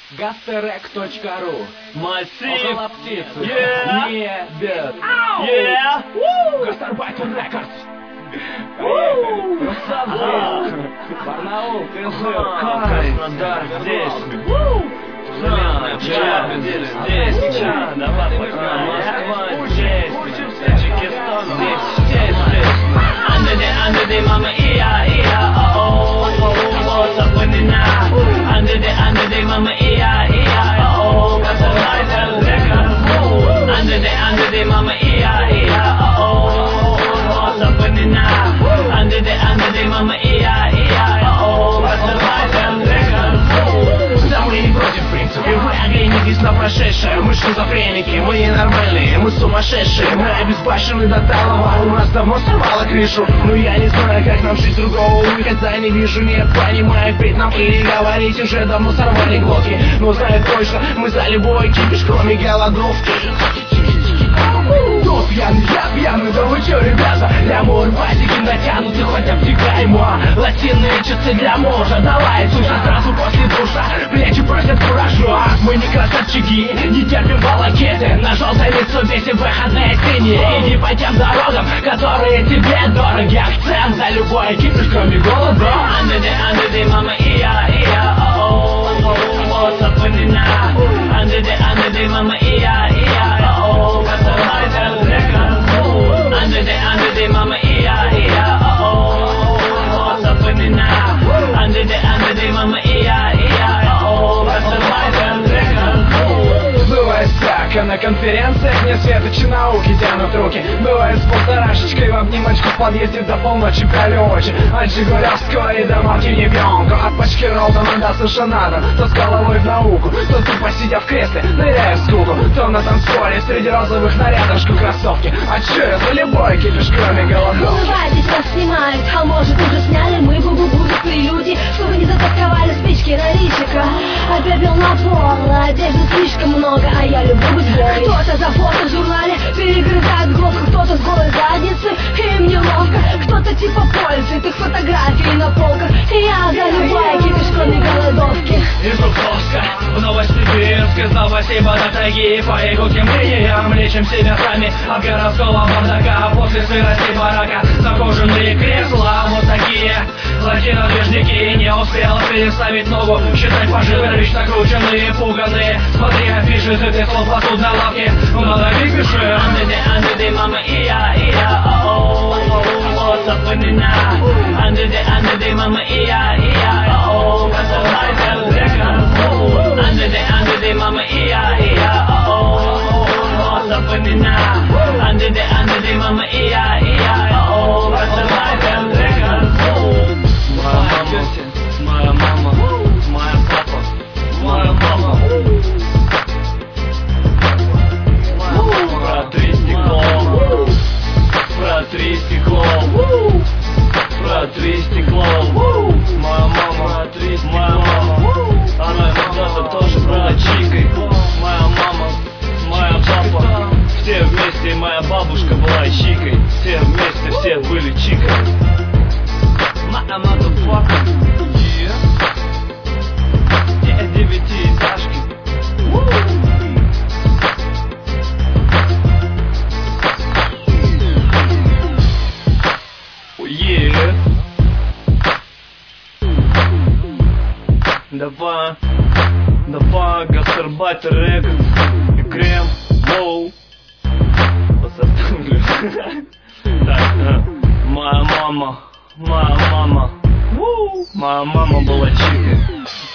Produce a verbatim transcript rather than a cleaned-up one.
Гастерек точка ру. Массив. Около птицы. Yeah. Небес. Yeah. Гастарбайтер Рекордс. Woo. Поехали. Барнаул, Тынжир, Краснодар здесь. Зеленая пчела здесь. Здесь. Давай погнали. Москва здесь. Таджикистан здесь. Здесь, здесь. Under the, under the, mama, iya, iya, oh, oh, oh, what's up with it now? Under the, under the, mama, iya, iya, oh, oh, got the light and record. Under the, under the, mama, iya, iya, oh, oh, what's up with it now? Under the, under the, mama, iya, iya, oh, oh, got the light and record. Да мы не против принципов, вы оглянитесь на прошедшее. Мы шизофреники, мы ненормальные, мы сумасшедшие. Мы обезбашены до талого, у нас давно сорвало крышу. Но я не знаю, как нам жить, другого выхода не вижу. Не понимаю, петь нам или говорить, уже давно сорвали глотки. Но знаю точно, мы за любой кипиш, кроме голодовки. Кто пьяный, я пьяный, да вы чё, ребята? Лямур, базики натянуты, хоть обтекаемо. Латинные часы для мужа, давай, слушай, сразу после душа. Плечи просят куража, мы не красавчики, не терпим волокиты. На желтой Митсубиси выходные синие. Иди по тем дорогам, которые тебе дороги. Акцент за любой кипиш, кроме голода. Under the, under the, mama, iya, iya, oh, oh, oh, what's up with it now? Under the, under the, mama, iya, iya, oh, oh, got the light and record. Under the, under the, mama, iya, iya, oh, oh, what's up with it now? Under the, under the, mama, iya, iya, oh, oh, got the light and record. Бывает так, а на конференциях мне светочи науки тянут руки. Бывает с полторашечкой в обнимочку в подъезде до полночи пролёчи. От Жигулевского и до марки Ебёнку. От пачки Ролтона до Сушанада. То с головой в науку, то тупо сидя в кресле, ныряя в скуку. То на танцполе среди розовых нарядов жгу кроссовки. А чё я за любой кипиш, кроме голодовки? Улыбайтесь, вас снимают, а может уже сняли. Мы бу-бу-бу в прелюдии, чтобы не затасковали спички на личика. А пепел на пол, одежды слишком много, а я люблю быть голой. Кто-то за фото в журнале перегрызает глотку, кто-то с голой задницы, им неловко. Кто-то типа пользует их фотографии на полках. И я за любой кипиш, кроме голодовки. Из Жуковска в Новосибирск, из Новосиба до Тайги. По игуким линиям лечим себя сами от городского бардака. После сырости барака закоженные кресла вот такие. Латинодвижники, не успел переставить ногу. Считай поживы, вечно крученные, пуганые. Смотри афиши, ты ты слов посудной лавки. Надо пиши. Under the, under the, mama, iya, iya, oh, oh, oh, what's up with it now? Under the, under the, mama, iya, iya, oh, oh, got the light and record. Under the, under the, mama, iya, iya, oh, oh, what's up with it now? Under the, under the, mama, iya, iya, oh, oh, got the light and record. Моя тетя, моя мама, моя папа, моя мама. Протри стекло, протри стекло, протри стекло. Моя мама, моя мама, она когда-то тоже была чикой. Моя мама, моя папа, все вместе, моя бабушка была чикой. Все вместе, все были чикой. Моя motherfucker, yeah. Yeah, девятиэтажки. Yeah. Давай, давай, гастарбайтер Рекордс и крем, воу. Посоставлю. Так, моя мама, моя мама, моя мама была чикой.